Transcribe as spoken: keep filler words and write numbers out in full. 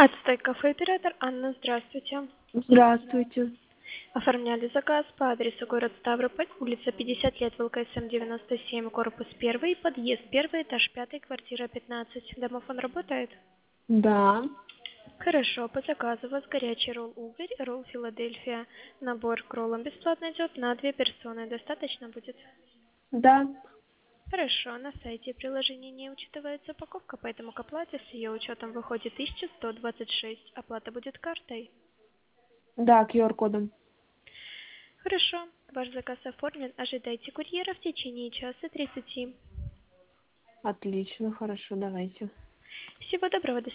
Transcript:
Отстой кафе оператор Анна, здравствуйте. Здравствуйте. Оформляли заказ по адресу город Ставрополь, улица пятьдесят лет, ВЛКСМ девяносто семь, корпус один, подъезд один, этаж пять, квартира пятнадцать. Домофон работает? Да. Хорошо, по заказу у вас горячий ролл угорь, ролл Филадельфия. Набор к роллам бесплатно идет на две персоны. Достаточно будет? Да. Хорошо, на сайте приложения не учитывается упаковка, поэтому к оплате с ее учетом выходит тысяча сто двадцать шесть. Оплата будет картой. Да, ку ар кодом. Хорошо, ваш заказ оформлен. Ожидайте курьера в течение часа тридцати. Отлично, хорошо, давайте. Всего доброго, до